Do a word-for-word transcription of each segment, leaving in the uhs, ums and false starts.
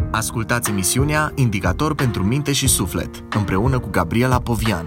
Ascultați emisiunea Indicator pentru minte și suflet, împreună cu Gabriela Povian.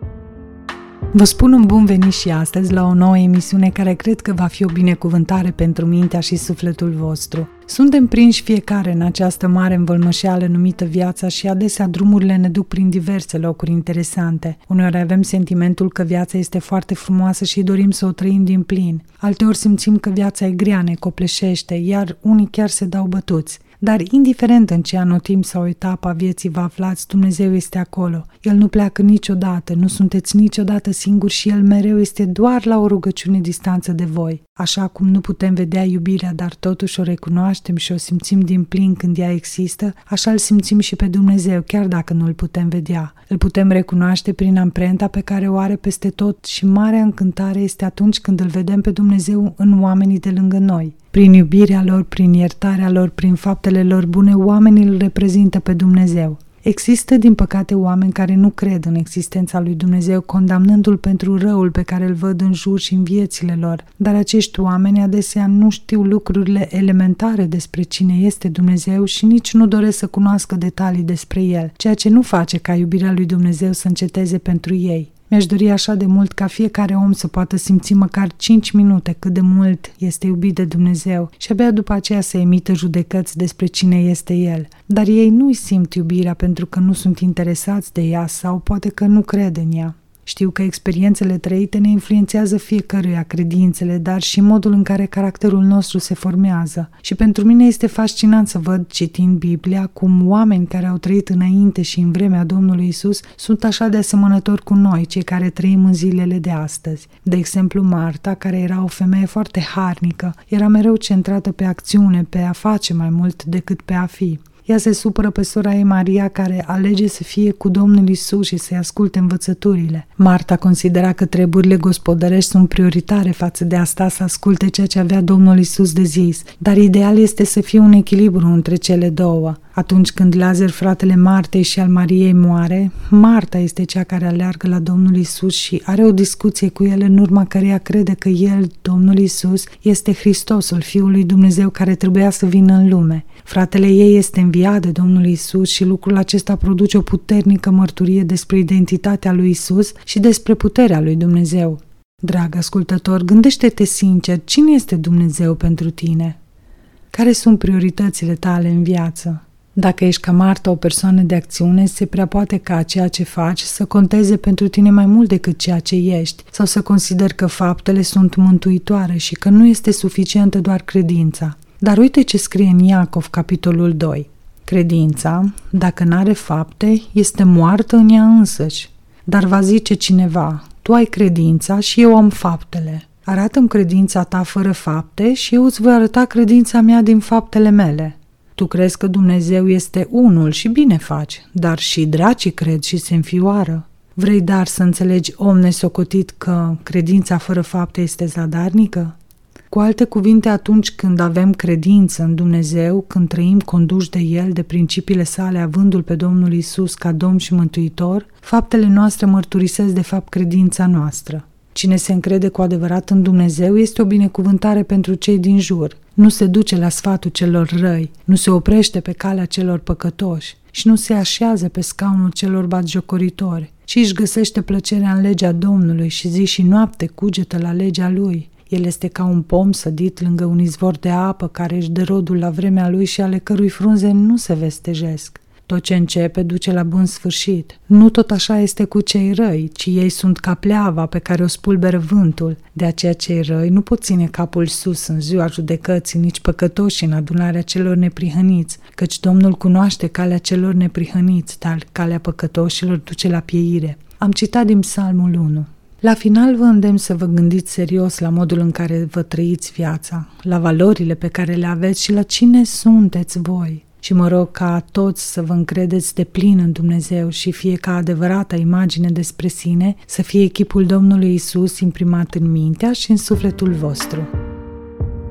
Vă spun un bun venit și astăzi la o nouă emisiune care cred că va fi o binecuvântare pentru mintea și sufletul vostru. Suntem prinși fiecare în această mare învălmășeală numită viața și adesea drumurile ne duc prin diverse locuri interesante. Uneori avem sentimentul că viața este foarte frumoasă și dorim să o trăim din plin. Alteori simțim că viața e grea, ne copleșește, iar unii chiar se dau bătuți. Dar indiferent în ce anotimp sau etapă a vieții vă aflați, Dumnezeu este acolo. El nu pleacă niciodată, nu sunteți niciodată singuri și El mereu este doar la o rugăciune distanță de voi. Așa cum nu putem vedea iubirea, dar totuși o recunoaștem și o simțim din plin când ea există, așa îl simțim și pe Dumnezeu, chiar dacă nu îl putem vedea. Îl putem recunoaște prin amprenta pe care o are peste tot și marea încântare este atunci când îl vedem pe Dumnezeu în oamenii de lângă noi. Prin iubirea lor, prin iertarea lor, prin faptele lor bune, oamenii îl reprezintă pe Dumnezeu. Există, din păcate, oameni care nu cred în existența lui Dumnezeu, condamnându-l pentru răul pe care îl văd în jur și în viețile lor. Dar acești oameni adesea nu știu lucrurile elementare despre cine este Dumnezeu și nici nu doresc să cunoască detalii despre El, ceea ce nu face ca iubirea lui Dumnezeu să înceteze pentru ei. Mi-aș dori așa de mult ca fiecare om să poată simți măcar cinci minute cât de mult este iubit de Dumnezeu și abia după aceea să emită judecăți despre cine este El. Dar ei nu-i simt iubirea pentru că nu sunt interesați de ea sau poate că nu cred în ea. Știu că experiențele trăite ne influențează fiecăruia credințele, dar și modul în care caracterul nostru se formează. Și pentru mine este fascinant să văd, citind Biblia, cum oameni care au trăit înainte și în vremea Domnului Isus sunt așa de asemănători cu noi, cei care trăim în zilele de astăzi. De exemplu, Marta, care era o femeie foarte harnică, era mereu centrată pe acțiune, pe a face mai mult decât pe a fi. Ea se supără pe sora ei Maria, care alege să fie cu Domnul Isus și să-i asculte învățăturile. Marta considera că treburile gospodărești sunt prioritare față de asta să asculte ceea ce avea Domnul Isus de zis, dar ideal este să fie un echilibru între cele două. Atunci când Lazar, fratele Martei și al Mariei, moare, Marta este cea care aleargă la Domnul Isus și are o discuție cu el în urma căreia crede că El, Domnul Isus, este Hristosul, Fiul lui Dumnezeu care trebuia să vină în lume. Fratele ei este înviat de Domnul Isus și lucrul acesta produce o puternică mărturie despre identitatea lui Isus și despre puterea lui Dumnezeu. Dragă ascultător, gândește-te sincer, cine este Dumnezeu pentru tine? Care sunt prioritățile tale în viață? Dacă ești ca Marta, o persoană de acțiune, se prea poate ca ceea ce faci să conteze pentru tine mai mult decât ceea ce ești, sau să consideri că faptele sunt mântuitoare și că nu este suficientă doar credința. Dar uite ce scrie în Iacov, capitolul doi. Credința, dacă n-are fapte, este moartă în ea însăși. Dar va zice cineva, tu ai credința și eu am faptele. Arată-mi credința ta fără fapte și eu îți voi arăta credința mea din faptele mele. Tu crezi că Dumnezeu este unul și bine faci, dar și dracii cred și se înfioară. Vrei dar să înțelegi, om nesocotit, că credința fără fapte este zadarnică? Cu alte cuvinte, atunci când avem credință în Dumnezeu, când trăim conduși de El, de principiile sale, avându-L pe Domnul Isus ca Domn și Mântuitor, faptele noastre mărturisesc de fapt credința noastră. Cine se încrede cu adevărat în Dumnezeu este o binecuvântare pentru cei din jur. Nu se duce la sfatul celor răi, nu se oprește pe calea celor păcătoși și nu se așează pe scaunul celor batjocoritori, ci își găsește plăcerea în legea Domnului și zi și noapte cugetă la legea Lui. El este ca un pom sădit lângă un izvor de apă care își dă rodul la vremea lui și ale cărui frunze nu se vestejesc. Tot ce începe duce la bun sfârșit. Nu tot așa este cu cei răi, ci ei sunt ca pleava pe care o spulberă vântul. De aceea cei răi nu pot ține capul sus în ziua judecății, nici păcătoși în adunarea celor neprihăniți, căci Domnul cunoaște calea celor neprihăniți, dar calea păcătoșilor duce la pieire. Am citat din Psalmul unu. La final vă îndemn să vă gândiți serios la modul în care vă trăiți viața, la valorile pe care le aveți și la cine sunteți voi. Și mă rog ca toți să vă încredeți de plin în Dumnezeu și fie ca adevărata imagine despre sine să fie chipul Domnului Isus imprimat în mintea și în sufletul vostru.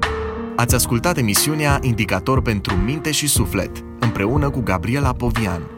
Ați ascultat emisiunea Indicator pentru minte și suflet, împreună cu Gabriela Povian.